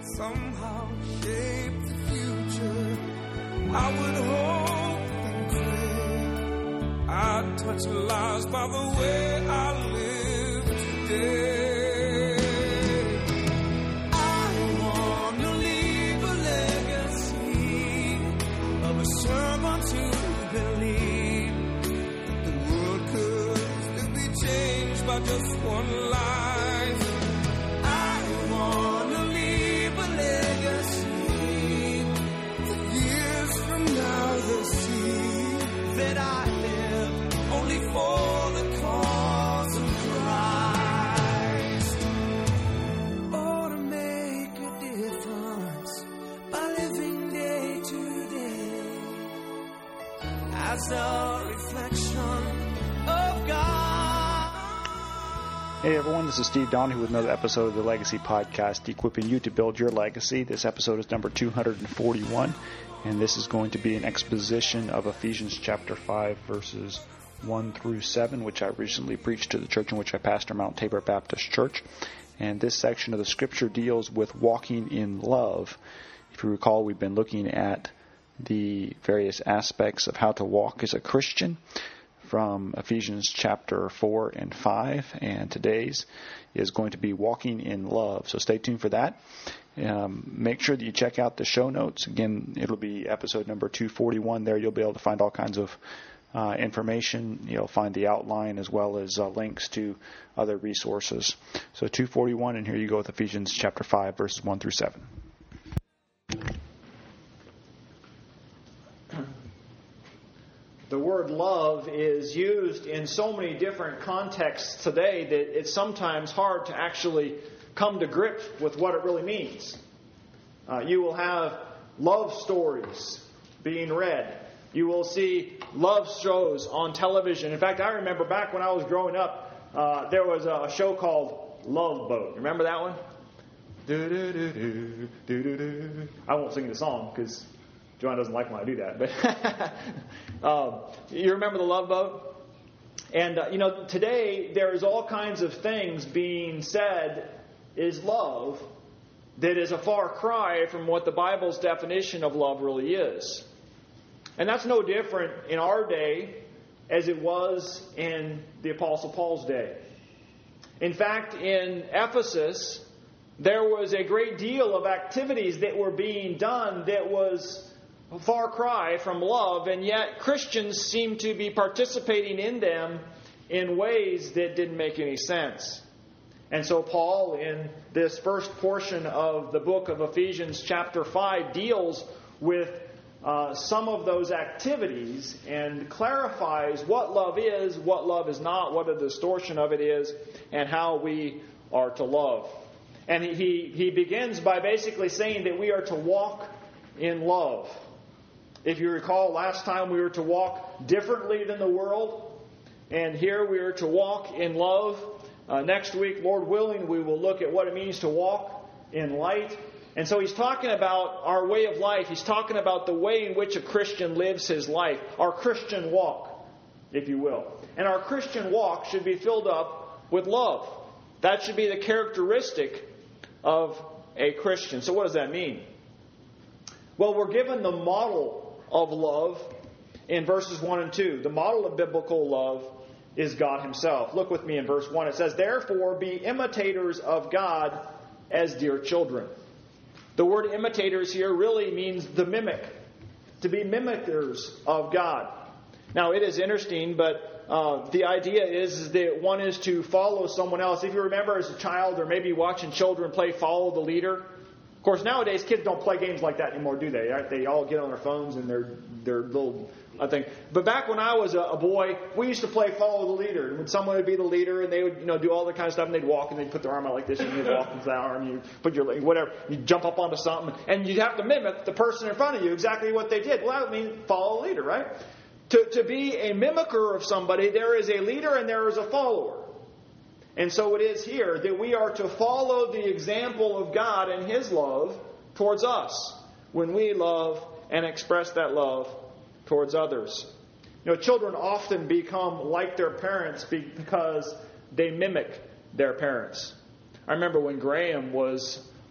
somehow shape the future. I would hope and pray I'd touch lives by the way I live today. I want to leave a legacy of a sermon to believe the world could still be changed by just one life. I want to leave a legacy that years from now they'll see that I live only for the cause of Christ. Or to make a difference by living day to day as a reflection of God. Hey everyone, this is Steve Donahue with another episode of the Legacy Podcast, equipping you to build your legacy. This episode is number 241, and this is going to be an exposition of Ephesians chapter 5, verses 1 through 7, which I recently preached to the church in which I pastor, Mount Tabor Baptist Church. And this section of the scripture deals with walking in love. If you recall, we've been looking at the various aspects of how to walk as a Christian from Ephesians chapter 4 and 5, and today's is going to be walking in love. So stay tuned for that. Make sure that you check out the show notes. Again, it'll be episode number 241. There you'll be able to find all kinds of information. You'll find the outline as well as links to other resources. So 241, and here you go with Ephesians chapter 5, verses 1 through 7. The word love is used in so many different contexts today that it's sometimes hard to actually come to grips with what it really means. You will have love stories being read. You will see love shows on television. In fact, I remember back when I was growing up, there was a show called Love Boat. Remember that one? I won't sing the song because Joanne doesn't like when I do that, but you remember the Love Boat? And, today there is all kinds of things being said is love that is a far cry from what the Bible's definition of love really is. And that's no different in our day as it was in the Apostle Paul's day. In fact, in Ephesus, there was a great deal of activities that were being done that was a far cry from love, and yet Christians seem to be participating in them in ways that didn't make any sense. And so Paul, in this first portion of the book of Ephesians chapter 5, deals with some of those activities and clarifies what love is not, what a distortion of it is, and how we are to love. And he begins by basically saying that we are to walk in love. If you recall, last time we were to walk differently than the world, and here we are to walk in love. Next week, Lord willing, we will look at what it means to walk in light. And so he's talking about our way of life. He's talking about the way in which a Christian lives his life, our Christian walk, if you will. And our Christian walk should be filled up with love. That should be the characteristic of a Christian. So what does that mean? Well, we're given the model of love in verses 1 and 2. The model of biblical love is God Himself. Look with me in verse 1. It says, "Therefore be imitators of God as dear children." The word imitators here really means the mimic. To be mimickers of God. Now, it is interesting, but the idea is that one is to follow someone else. If you remember as a child, or maybe watching children play follow the leader. Of course, nowadays kids don't play games like that anymore, do they? Right? They all get on their phones and their little thing. But back when I was a boy, we used to play follow the leader. And when someone would be the leader, and they would do all that kind of stuff, and they'd walk and they'd put their arm out like this, and you'd walk into that arm, and you put your leg, whatever, you jump up onto something, and you'd have to mimic the person in front of you exactly what they did. Well, that would mean follow the leader, right? To be a mimicker of somebody, there is a leader and there is a follower. And so it is here that we are to follow the example of God and His love towards us when we love and express that love towards others. Children often become like their parents because they mimic their parents. I remember when Graham was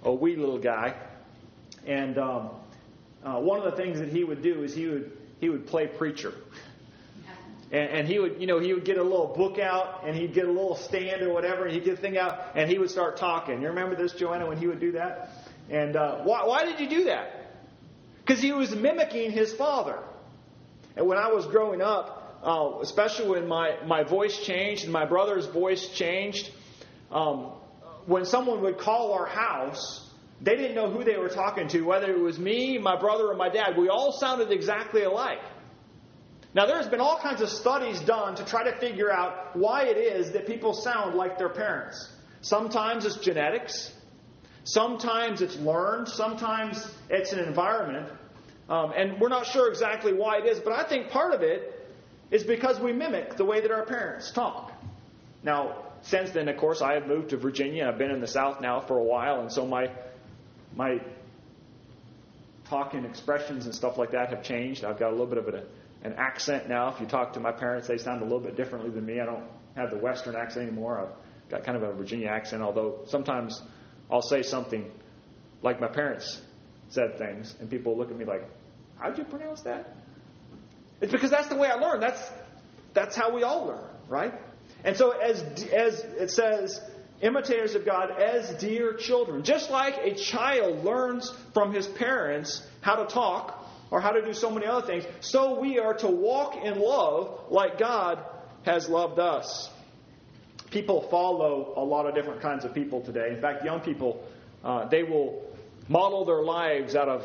a wee little guy. And one of the things that he would do is he would play preacher. And he would get a little book out, and he'd get a little stand or whatever, and he'd get a thing out, and he would start talking. You remember this, Joanna, when he would do that? And why did you do that? Because he was mimicking his father. And when I was growing up, especially when my voice changed and my brother's voice changed, when someone would call our house, they didn't know who they were talking to, whether it was me, my brother, or my dad. We all sounded exactly alike. Now, there's been all kinds of studies done to try to figure out why it is that people sound like their parents. Sometimes it's genetics. Sometimes it's learned. Sometimes it's an environment. And we're not sure exactly why it is, but I think part of it is because we mimic the way that our parents talk. Now, since then, of course, I have moved to Virginia. I've been in the South now for a while, and so my talking expressions and stuff like that have changed. I've got a little bit of an accent now. If you talk to my parents, they sound a little bit differently than me. I don't have the Western accent anymore. I've got kind of a Virginia accent, although sometimes I'll say something like my parents said things, and people look at me like, how'd you pronounce that? It's because that's the way I learned. That's how we all learn, right? And so as it says, imitators of God as dear children. Just like a child learns from his parents how to talk or how to do so many other things, so we are to walk in love like God has loved us. People follow a lot of different kinds of people today. In fact, young people, they will model their lives out of,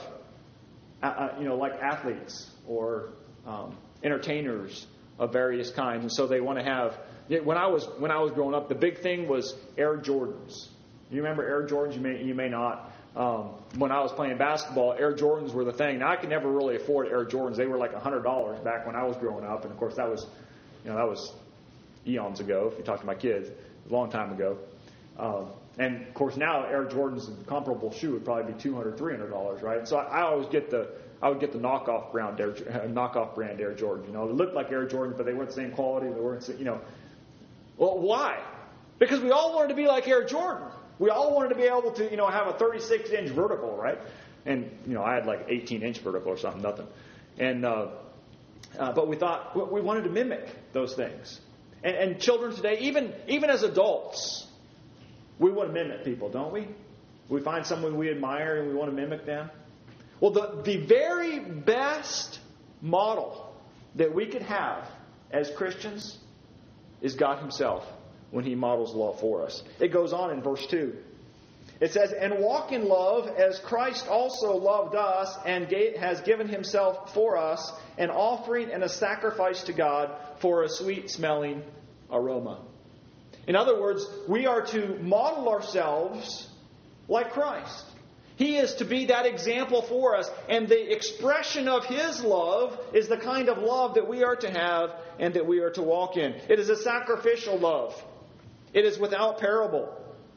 like athletes or entertainers of various kinds. And so they want to have. When I was growing up, the big thing was Air Jordans. You remember Air Jordans? You may not. When I was playing basketball, Air Jordans were the thing. Now I could never really afford Air Jordans. They were like $100 back when I was growing up, and of course that was eons ago. If you talk to my kids, a long time ago. And of course now Air Jordans, a comparable shoe would probably be $200, $300, right? So I always get the knockoff brand Air Jordan. They looked like Air Jordans, but they weren't the same quality. They weren't, Well, why? Because we all wanted to be like Air Jordan. We all wanted to be able to, have a 36-inch vertical, right? And I had like 18-inch vertical or something, nothing. And but we thought we wanted to mimic those things. And children today, even as adults, we want to mimic people, don't we? We find someone we admire and we want to mimic them. Well, the very best model that we could have as Christians is God Himself when He models love for us. It goes on in verse 2. It says, "And walk in love as Christ also loved us and has given Himself for us, an offering and a sacrifice to God for a sweet-smelling aroma." In other words, we are to model ourselves like Christ. He is to be that example for us. And the expression of His love is the kind of love that we are to have and that we are to walk in. It is a sacrificial love. It is without parallel.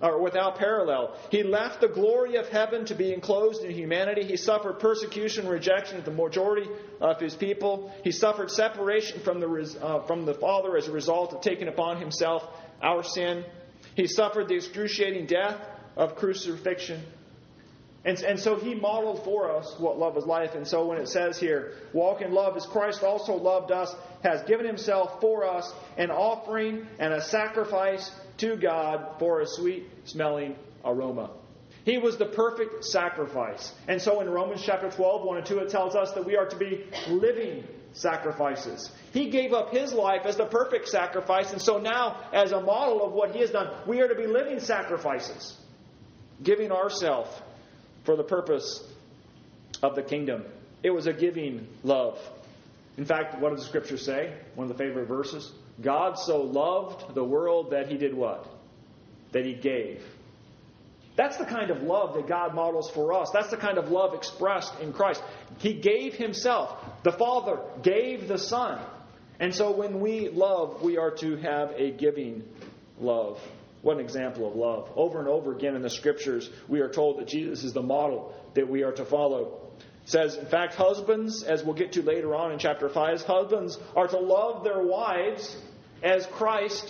He left the glory of heaven to be enclosed in humanity. He suffered persecution and rejection of the majority of His people. He suffered separation from the Father as a result of taking upon Himself our sin. He suffered the excruciating death of crucifixion. And so He modeled for us what love is like. And so when it says here, walk in love as Christ also loved us, has given Himself for us, an offering and a sacrifice to God for a sweet-smelling aroma. He was the perfect sacrifice. And so in Romans chapter 12, 1 and 2, it tells us that we are to be living sacrifices. He gave up His life as the perfect sacrifice. And so now, as a model of what He has done, we are to be living sacrifices, giving ourselves for the purpose of the kingdom. It was a giving love. In fact, what does the Scripture say? One of the favorite verses. God so loved the world that He did what? That He gave. That's the kind of love that God models for us. That's the kind of love expressed in Christ. He gave Himself. The Father gave the Son. And so when we love, we are to have a giving love. What an example of love. Over and over again in the Scriptures, we are told that Jesus is the model that we are to follow. It says, in fact, husbands, as we'll get to later on in chapter 5, husbands are to love their wives as Christ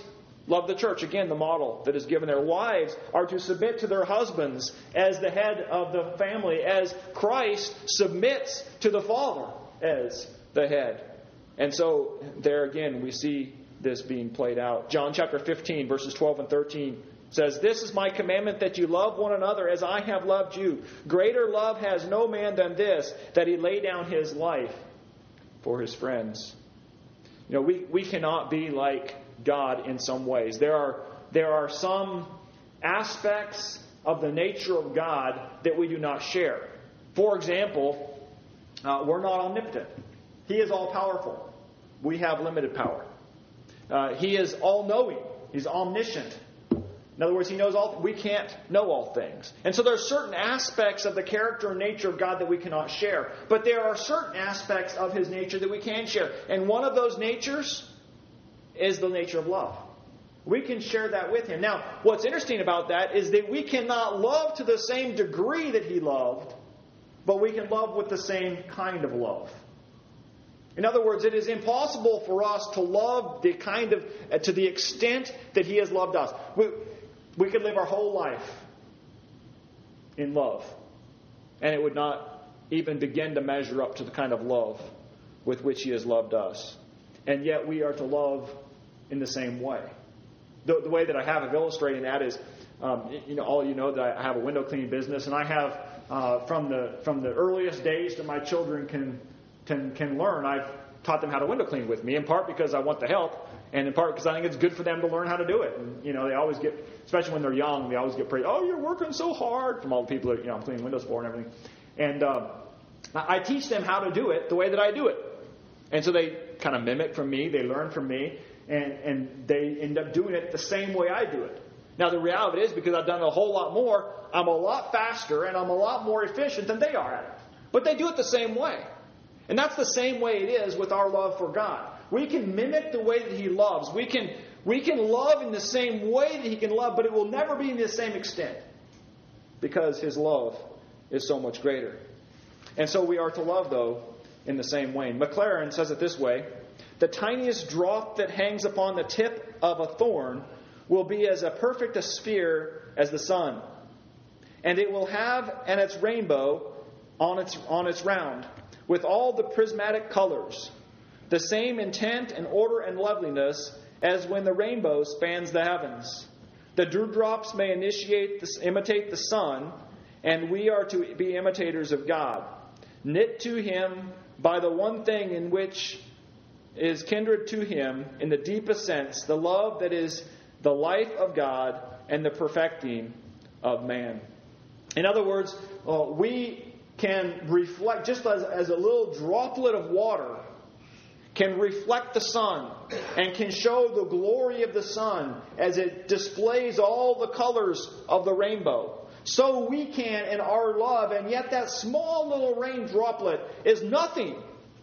Love the church. Again, the model that is given there. Wives are to submit to their husbands as the head of the family, as Christ submits to the Father as the head. And so there again we see this being played out. John chapter 15, verses 12 and 13 says, "This is my commandment, that you love one another as I have loved you. Greater love has no man than this, that he lay down his life for his friends." You know, we cannot be like God in some ways. There are some aspects of the nature of God that we do not share. For example, we're not omnipotent. He is all-powerful. We have limited power. He is all-knowing. He's omniscient. In other words, He knows all. We can't know all things. And so there are certain aspects of the character and nature of God that we cannot share. But there are certain aspects of His nature that we can share. And one of those natures is the nature of love. We can share that with Him. Now, what's interesting about that is that we cannot love to the same degree that He loved, but we can love with the same kind of love. In other words, it is impossible for us to love to the extent that He has loved us. We could live our whole life in love, and it would not even begin to measure up to the kind of love with which He has loved us. And yet we are to love in the same way. The way that I have of illustrating that is, all of you know that I have a window cleaning business, and I have from the earliest days that my children can learn, I've taught them how to window clean with me, in part because I want the help, and in part because I think it's good for them to learn how to do it. And, they always get, especially when they're young, they always get praised, "Oh, you're working so hard," from all the people that I'm cleaning windows for and everything. And I teach them how to do it the way that I do it. And so they kind of mimic from me, they learn from me, and they end up doing it the same way I do it. Now, the reality is, because I've done a whole lot more, I'm a lot faster and I'm a lot more efficient than they are at it. But they do it the same way. And that's the same way it is with our love for God. We can mimic the way that He loves. We can love in the same way that He can love, but it will never be in the same extent, because His love is so much greater. And so we are to love, though, in the same way. McLaren says it this way: "The tiniest drop that hangs upon the tip of a thorn will be as perfect a sphere as the sun, and it will have its rainbow on its round, with all the prismatic colors, the same intent and order and loveliness as when the rainbow spans the heavens. The dewdrops may imitate the sun, and we are to be imitators of God, knit to Him by the one thing in which is kindred to Him in the deepest sense, the love that is the life of God and the perfecting of man." In other words, we can reflect, just as a little droplet of water can reflect the sun and can show the glory of the sun as it displays all the colors of the rainbow. So we can in our love, and yet that small little rain droplet is nothing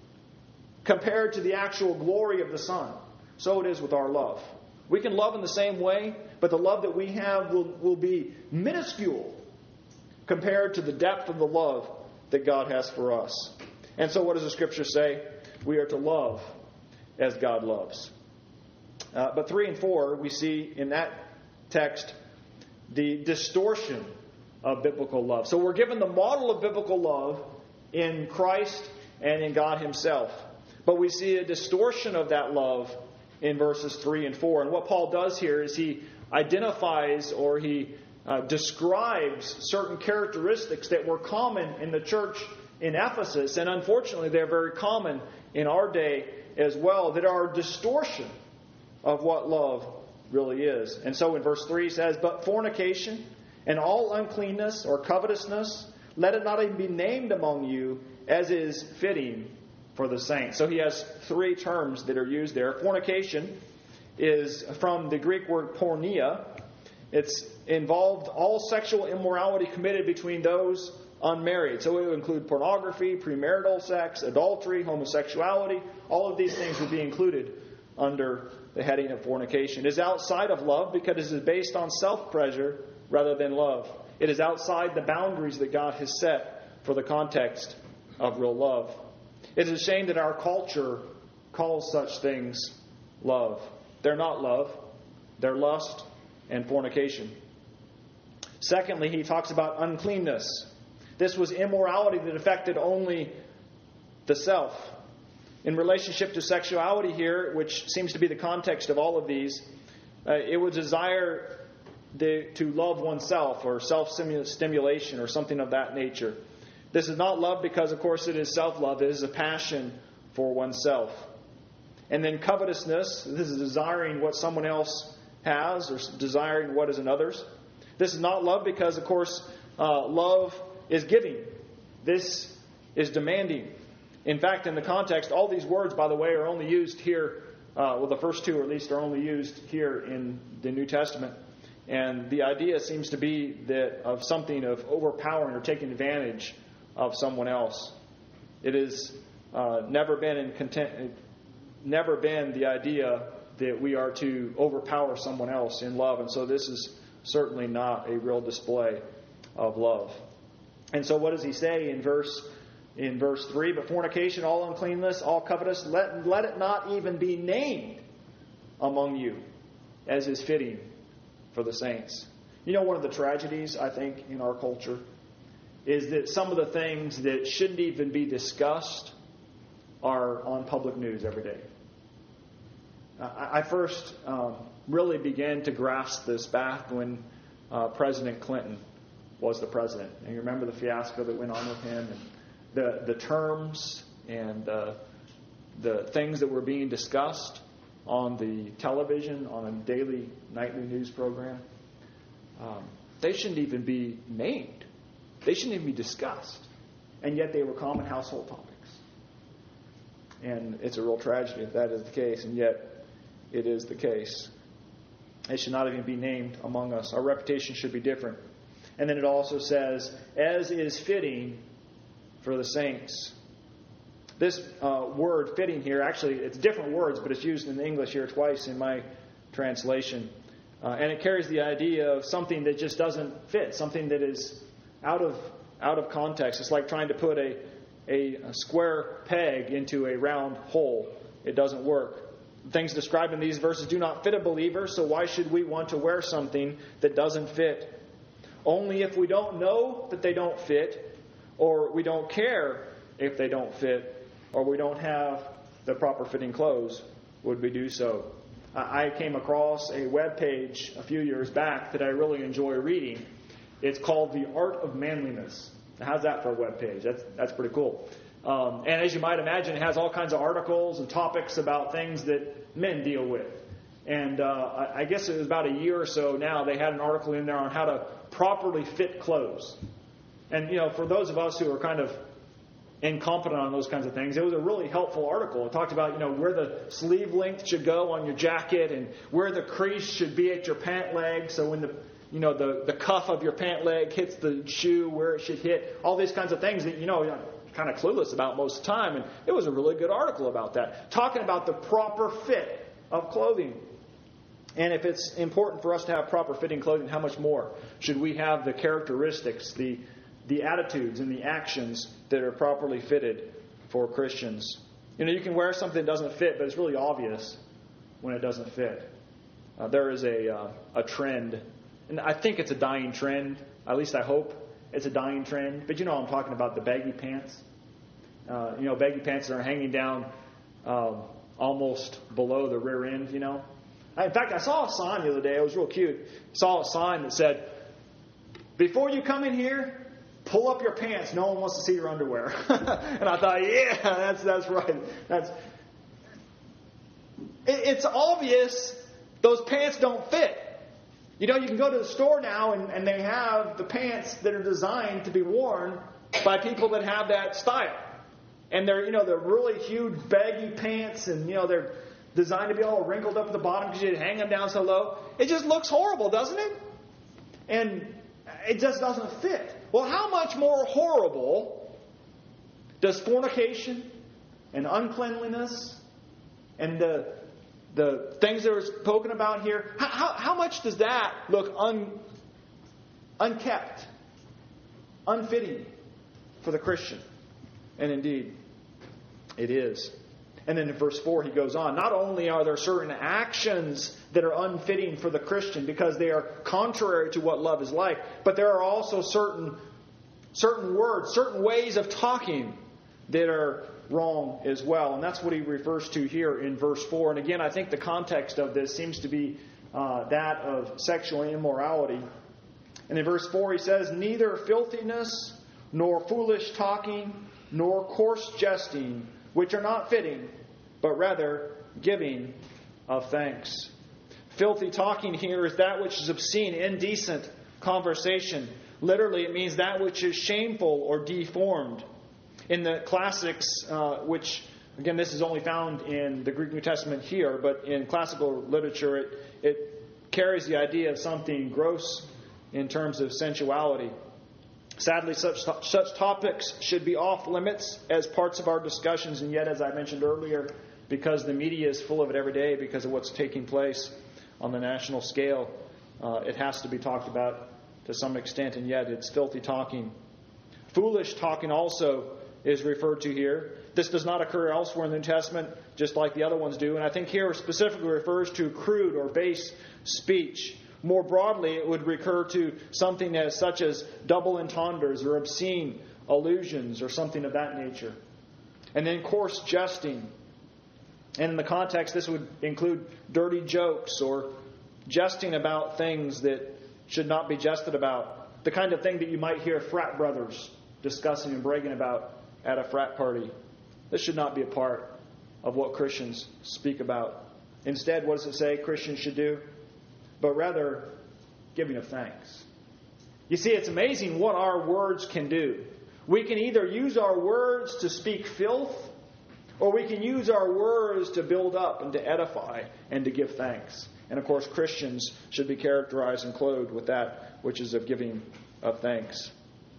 compared to the actual glory of the sun. So it is with our love. We can love in the same way, but the love that we have will be minuscule compared to the depth of the love that God has for us. And so what does the Scripture say? We are to love as God loves. But 3 and 4, we see in that text the distortion of biblical love. So we're given the model of biblical love in Christ and in God Himself. But we see a distortion of that love in verses 3 and 4. And what Paul does here is he identifies, or he describes certain characteristics that were common in the church in Ephesus, and unfortunately they're very common in our day as well, that are a distortion of what love really is. And so in verse 3 he says, "But fornication and all uncleanness or covetousness, let it not even be named among you, as is fitting for the saints." So he has 3 terms that are used there. Fornication is from the Greek word porneia. It's involved all sexual immorality committed between those unmarried. So it would include pornography, premarital sex, adultery, homosexuality. All of these things would be included under the heading of fornication. It is outside of love because it is based on self-pleasure rather than love. It is outside the boundaries that God has set for the context of real love. It is a shame that our culture calls such things love. They're not love. their lust and fornication. Secondly, he talks about uncleanness. This was immorality that affected only the self. In relationship to sexuality here, which seems to be the context of all of these, it would desire to love oneself or self-stimulation or something of that nature. This is not love because, of course, it is self-love. It is a passion for oneself. And then covetousness, this is desiring what someone else has or desiring what is in others. This is not love because, of course, love is giving. This is demanding. In fact, in the context, all these words, by the way, are only used here. The first two, at least, are only used here in the New Testament. And the idea seems to be that of something of overpowering or taking advantage of someone else. It has never been the idea that we are to overpower someone else in love. And so this is certainly not a real display of love. And so what does he say in verse 3? But fornication, all uncleanness, all covetousness, let it not even be named among you, as is fitting for the saints. You know, one of the tragedies, I think, in our culture is that some of the things that shouldn't even be discussed are on public news every day. I first really began to grasp this back when President Clinton was the president. And you remember the fiasco that went on with him and the terms and the things that were being discussed on the television, on a daily, nightly news program. They shouldn't even be named. They shouldn't even be discussed. And yet they were common household topics. And it's a real tragedy if that is the case, and yet it is the case. It should not even be named among us. Our reputation should be different. And then it also says, as is fitting for the saints. This word fitting here, actually, it's different words, but it's used in the English here twice in my translation. And it carries the idea of something that just doesn't fit, something that is out of context. It's like trying to put a square peg into a round hole. It doesn't work. The things described in these verses do not fit a believer, so why should we want to wear something that doesn't fit? Only if we don't know that they don't fit, or we don't care if they don't fit, or we don't have the proper fitting clothes, would we do so. I came across a web page a few years back that I really enjoy reading. It's called The Art of Manliness. Now, how's that for a web page? That's pretty cool. And as you might imagine, it has all kinds of articles and topics about things that men deal with. And I guess it was about a year or so now, they had an article in there on how to properly fit clothes. And, you know, for those of us who are kind of incompetent on those kinds of things, it was a really helpful article. It talked about, you know, where the sleeve length should go on your jacket and where the crease should be at your pant leg. So when the cuff of your pant leg hits the shoe, where it should hit, all these kinds of things that, you know, you're kind of clueless about most of the time. And it was a really good article about that, talking about the proper fit of clothing. And if it's important for us to have proper fitting clothing, how much more should we have the characteristics, the attitudes and the actions that are properly fitted for Christians? You know, you can wear something that doesn't fit, but it's really obvious when it doesn't fit. There is a trend, and I think it's a dying trend. At least I hope it's a dying trend. But you know, I'm talking about the baggy pants. Baggy pants that are hanging down almost below the rear end. You know. In fact, I saw a sign the other day. It was real cute. I saw a sign that said, "Before you come in here, pull up your pants. No one wants to see your underwear." And I thought, yeah, that's right. It's obvious those pants don't fit. You know, you can go to the store now and they have the pants that are designed to be worn by people that have that style. And they're really huge baggy pants, and they're designed to be all wrinkled up at the bottom because you hang them down so low. It just looks horrible, doesn't it? And it just doesn't fit. Well, how much more horrible does fornication and uncleanliness and the things that are spoken about here, how much does that look unkept, unfitting for the Christian? And indeed, it is. And then in verse 4 he goes on, not only are there certain actions that are unfitting for the Christian because they are contrary to what love is like, but there are also certain words, certain ways of talking that are wrong as well. And that's what he refers to here in verse 4. And again, I think the context of this seems to be that of sexual immorality. And in verse 4 he says, neither filthiness, nor foolish talking, nor coarse jesting, which are not fitting, but rather giving of thanks. Filthy talking here is that which is obscene, indecent conversation. Literally, it means that which is shameful or deformed. In the classics, which, again, this is only found in the Greek New Testament here, but in classical literature, it carries the idea of something gross in terms of sensuality. Sadly, such topics should be off limits as parts of our discussions, and yet, as I mentioned earlier, because the media is full of it every day because of what's taking place on the national scale, it has to be talked about to some extent, and yet it's filthy talking. Foolish talking also is referred to here. This does not occur elsewhere in the New Testament, just like the other ones do, and I think here specifically refers to crude or base speech. More broadly, it would recur to something such as double entendres or obscene allusions or something of that nature. And then coarse jesting. And in the context, this would include dirty jokes or jesting about things that should not be jested about. The kind of thing that you might hear frat brothers discussing and bragging about at a frat party. This should not be a part of what Christians speak about. Instead, what does it say Christians should do? But rather, giving of thanks. You see, it's amazing what our words can do. We can either use our words to speak filth, or we can use our words to build up and to edify and to give thanks. And of course, Christians should be characterized and clothed with that which is of giving of thanks.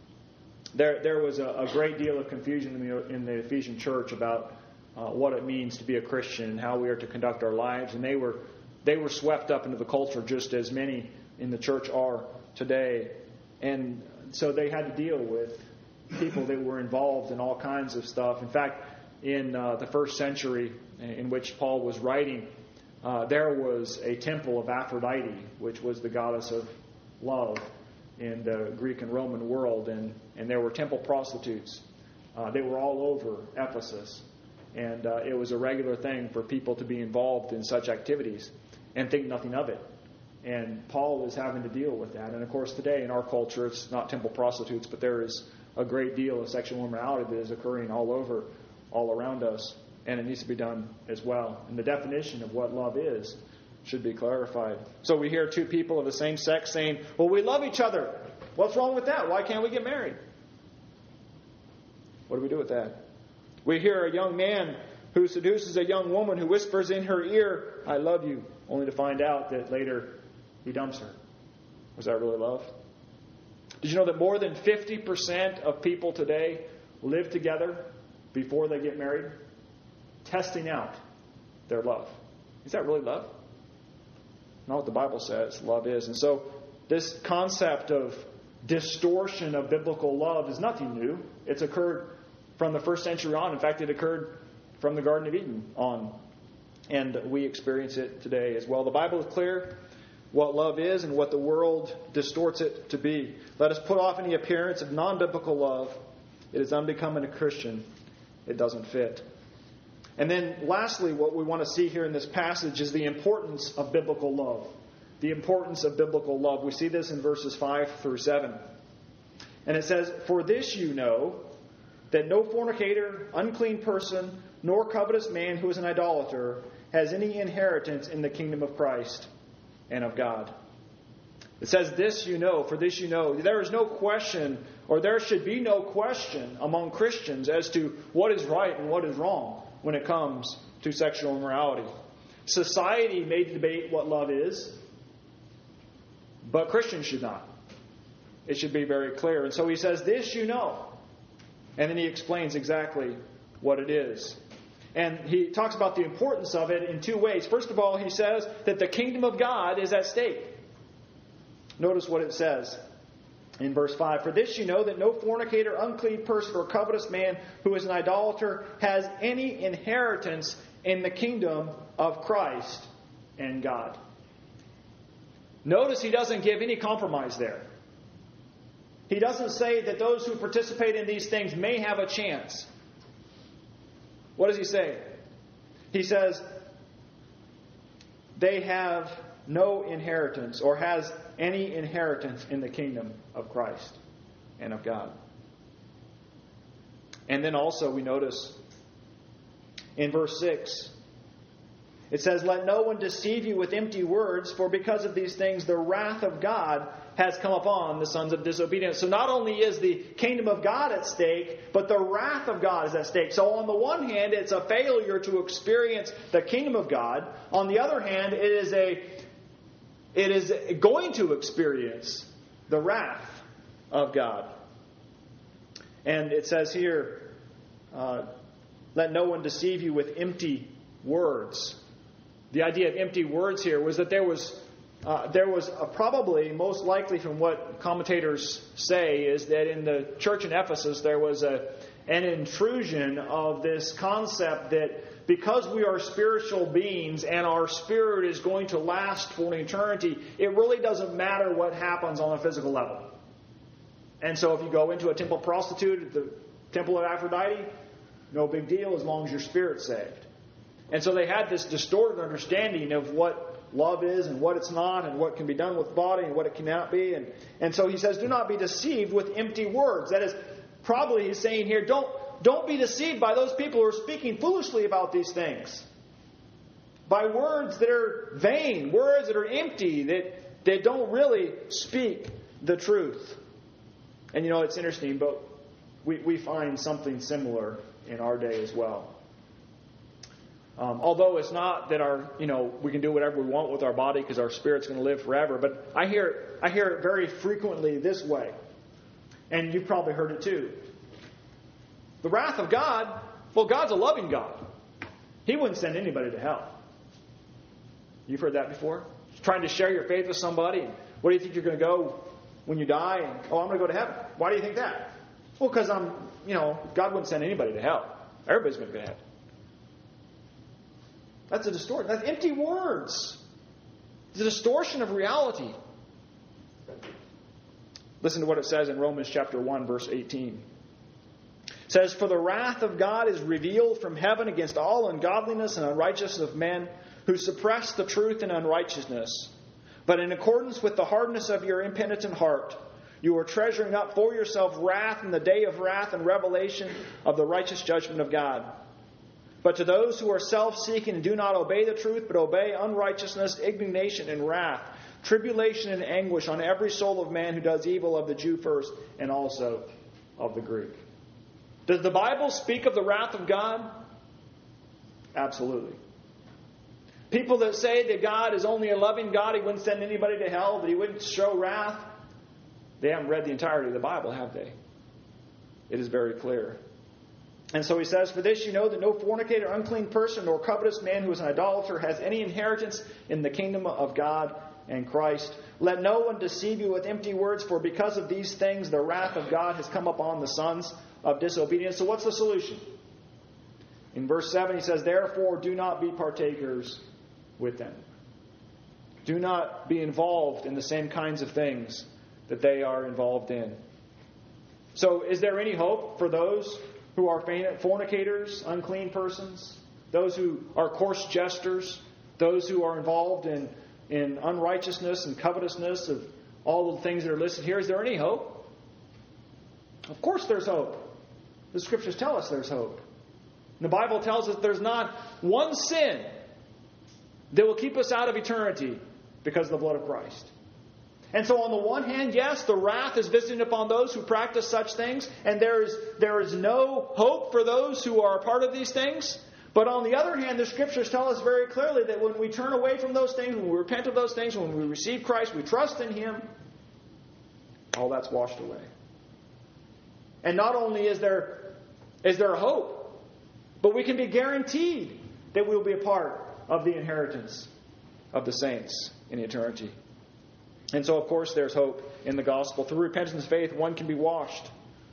There was a great deal of confusion in the Ephesian church about what it means to be a Christian and how we are to conduct our lives. And they were swept up into the culture just as many in the church are today. And so they had to deal with people that were involved in all kinds of stuff. In fact, in the first century in which Paul was writing, there was a temple of Aphrodite, which was the goddess of love in the Greek and Roman world. And there were temple prostitutes. They were all over Ephesus. And it was a regular thing for people to be involved in such activities and think nothing of it. And Paul is having to deal with that. And of course, today in our culture, it's not temple prostitutes, but there is a great deal of sexual immorality that is occurring all around us. And it needs to be done as well. And the definition of what love is should be clarified. So we hear two people of the same sex saying, well, we love each other. What's wrong with that? Why can't we get married? What do we do with that? We hear a young man who seduces a young woman who whispers in her ear, I love you, only to find out that later he dumps her. Was that really love? Did you know that more than 50% of people today live together before they get married? Testing out their love. Is that really love? Not what the Bible says love is. And so this concept of distortion of biblical love is nothing new. It's occurred from the first century on. In fact, it occurred from the Garden of Eden on. And we experience it today as well. The Bible is clear what love is and what the world distorts it to be. Let us put off any appearance of non-biblical love. It is unbecoming a Christian. It doesn't fit. And then lastly, what we want to see here in this passage is the importance of biblical love. The importance of biblical love. We see this in verses 5 through 7. And it says, for this you know, that no fornicator, unclean person, nor covetous man who is an idolater has any inheritance in the kingdom of Christ and of God. It says, this you know, for this you know. There is no question, or there should be no question among Christians as to what is right and what is wrong when it comes to sexual immorality. Society may debate what love is, but Christians should not. It should be very clear. And so he says, this you know. And then he explains exactly what it is. And he talks about the importance of it in two ways. First of all, he says that the kingdom of God is at stake. Notice what it says. In verse 5, for this you know that no fornicator, unclean person, or covetous man who is an idolater has any inheritance in the kingdom of Christ and God. Notice he doesn't give any compromise there. He doesn't say that those who participate in these things may have a chance. What does he say? He says, they have no inheritance or has any inheritance in the kingdom of Christ and of God. And then also we notice in verse 6, it says, let no one deceive you with empty words, for because of these things the wrath of God has come upon the sons of disobedience. So not only is the kingdom of God at stake, but the wrath of God is at stake. So on the one hand, it's a failure to experience the kingdom of God. On the other hand, it is going to experience the wrath of God. And it says here, let no one deceive you with empty words. The idea of empty words here was that there was probably, most likely from what commentators say, is that in the church in Ephesus there was an intrusion of this concept that because we are spiritual beings and our spirit is going to last for an eternity, it really doesn't matter what happens on a physical level. And so if you go into a temple prostitute at the temple of Aphrodite, no big deal as long as your spirit's saved. And so they had this distorted understanding of what love is and what it's not, and what can be done with the body and what it cannot be. And so he says, do not be deceived with empty words. That is, probably he's saying here, don't be deceived by those people who are speaking foolishly about these things. By words that are vain, words that are empty, that don't really speak the truth. And you know, it's interesting, but we find something similar in our day as well. Although it's not that we can do whatever we want with our body because our spirit's going to live forever. But I hear it very frequently this way. And you've probably heard it too. The wrath of God, well, God's a loving God. He wouldn't send anybody to hell. You've heard that before? Trying to share your faith with somebody. What do you think you're going to go when you die? And, I'm going to go to heaven. Why do you think that? Well, because God wouldn't send anybody to hell. Everybody's going to go to heaven. That's a distortion. That's empty words. It's a distortion of reality. Listen to what it says in Romans chapter 1, verse 18. It says, for the wrath of God is revealed from heaven against all ungodliness and unrighteousness of men who suppress the truth in unrighteousness. But in accordance with the hardness of your impenitent heart, you are treasuring up for yourself wrath in the day of wrath and revelation of the righteous judgment of God. But to those who are self-seeking and do not obey the truth, but obey unrighteousness, indignation, and wrath, tribulation and anguish on every soul of man who does evil, of the Jew first, and also of the Greek. Does the Bible speak of the wrath of God? Absolutely. People that say that God is only a loving God, He wouldn't send anybody to hell, that He wouldn't show wrath, they haven't read the entirety of the Bible, have they? It is very clear. And so he says, for this you know that no fornicator, unclean person, nor covetous man who is an idolater has any inheritance in the kingdom of God and Christ. Let no one deceive you with empty words, for because of these things the wrath of God has come upon the sons of disobedience. So what's the solution? In verse 7 he says, therefore do not be partakers with them. Do not be involved in the same kinds of things that they are involved in. So is there any hope for those who are fornicators, unclean persons, those who are coarse jesters, those who are involved in unrighteousness and covetousness of all the things that are listed here? Is there any hope? Of course there's hope. The Scriptures tell us there's hope. The Bible tells us there's not one sin that will keep us out of eternity because of the blood of Christ. And so on the one hand, yes, the wrath is visited upon those who practice such things, and there is no hope for those who are a part of these things. But on the other hand, the Scriptures tell us very clearly that when we turn away from those things, when we repent of those things, when we receive Christ, we trust in Him, all that's washed away. And not only is there hope, but we can be guaranteed that we will be a part of the inheritance of the saints in eternity. And so, of course, there's hope in the gospel. Through repentance and faith, one can be washed.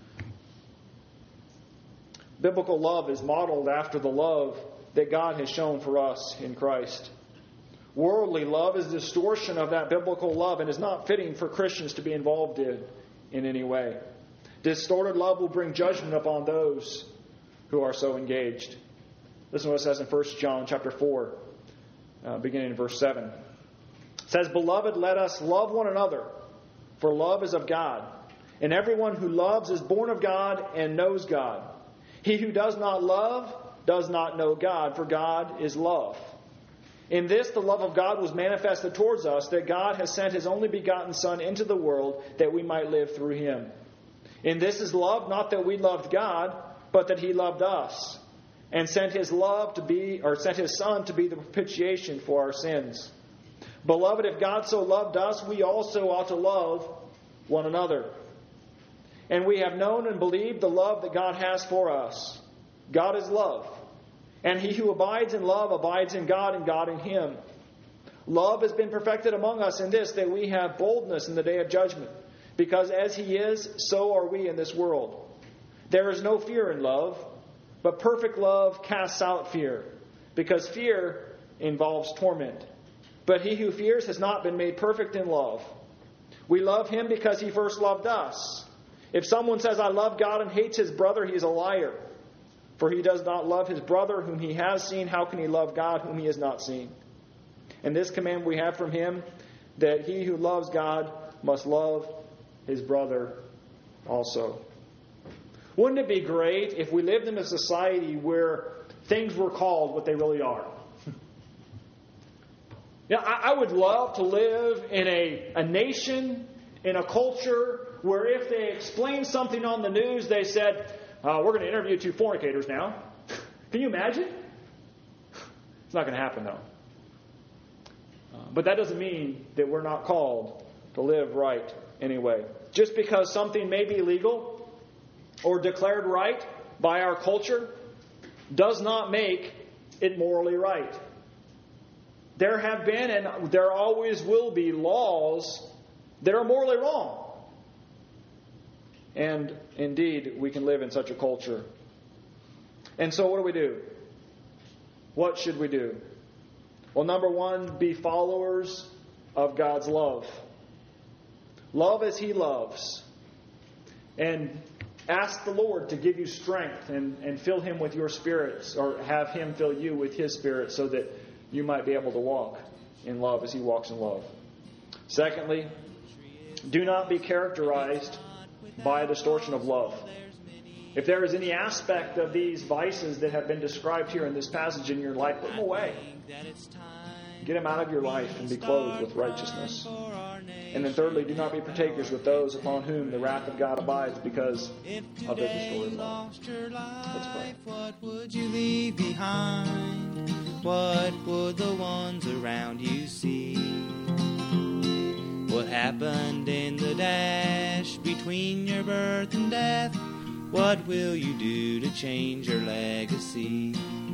Biblical love is modeled after the love that God has shown for us in Christ. Worldly love is a distortion of that biblical love and is not fitting for Christians to be involved in any way. Distorted love will bring judgment upon those who are so engaged. Listen to what it says in 1 John chapter 4, beginning in verse 7. It says, "Beloved, let us love one another, for love is of God. And everyone who loves is born of God and knows God. He who does not love does not know God, for God is love. In this the love of God was manifested towards us, that God has sent His only begotten Son into the world that we might live through Him. In this is love, not that we loved God, but that He loved us, and sent His Son to be the propitiation for our sins. Beloved, if God so loved us, we also ought to love one another. And we have known and believed the love that God has for us. God is love. And he who abides in love abides in God, and God in him. Love has been perfected among us in this, that we have boldness in the day of judgment. Because as He is, so are we in this world. There is no fear in love, but perfect love casts out fear, because fear involves torment. But he who fears has not been made perfect in love. We love Him because He first loved us. If someone says, I love God, and hates his brother, he is a liar. For he does not love his brother whom he has seen. How can he love God whom he has not seen? And this command we have from Him, that he who loves God must love his brother also. Wouldn't it be great if we lived in a society where things were called what they really are? I would love to live in a nation, in a culture, where if they explained something on the news, they said, we're going to interview 2 fornicators now. Can you imagine? It's not going to happen, though. But that doesn't mean that we're not called to live right anyway. Just because something may be legal or declared right by our culture does not make it morally right. There have been and there always will be laws that are morally wrong. And indeed, we can live in such a culture. And so what do? What should we do? Well, number one, be followers of God's love. Love as He loves. And ask the Lord to give you strength and fill Him with your spirits, or have Him fill you with His Spirit, so that you might be able to walk in love as He walks in love. Secondly, do not be characterized by a distortion of love. If there is any aspect of these vices that have been described here in this passage in your life, put them away. Get them out of your life and be clothed with righteousness. And then thirdly, do not be partakers with those upon whom the wrath of God abides because of their distorted love. Let's pray. What would you leave behind? What would the ones around you see? What happened in the dash between your birth and death? What will you do to change your legacy?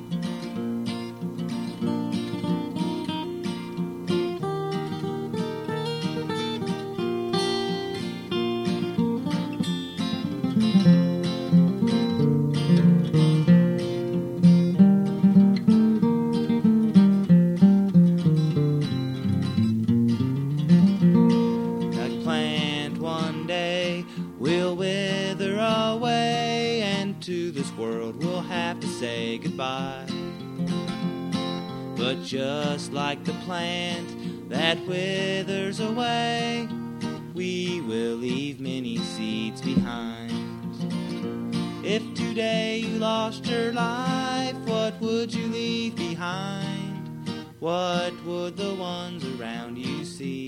But just like the plant that withers away, we will leave many seeds behind. If today you lost your life, what would you leave behind? What would the ones around you see?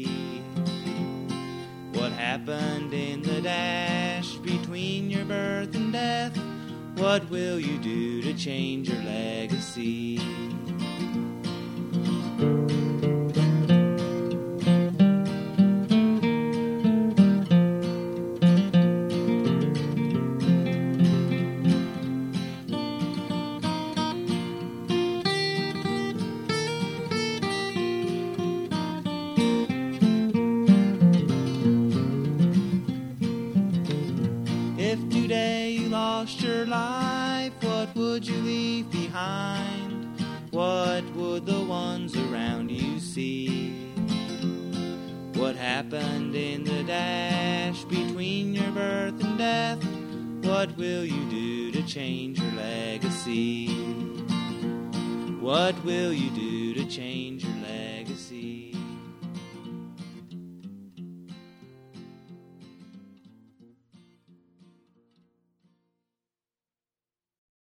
What happened in the dash between your birth and death? What will you do to change your legacy? today you lost your life, what would you leave behind? What would the ones around you see? What happened in the dash between your birth and death? What will you do to change your legacy? What will you do to change your legacy?